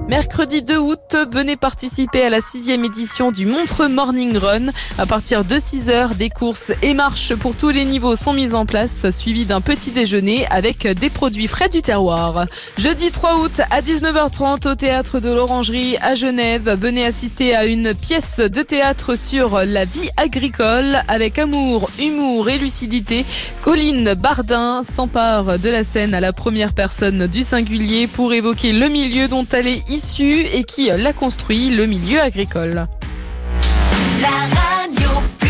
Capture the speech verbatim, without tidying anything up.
Mercredi deux août, venez participer à la sixième édition du Montreux Morning Run. À partir de six heures, des courses et marches pour tous les niveaux sont mises en place, suivies d'un petit déjeuner avec des produits frais du terroir. Jeudi trois août à dix-neuf heures trente au théâtre de l'Orangerie à Genève, venez assister à une pièce de théâtre sur la vie agricole avec amour, humour et lucidité. Colline Bardin s'empare de la scène à la première personne du singulier pour évoquer le milieu dont elle est issue et qui l'a construit, le milieu agricole. La radio.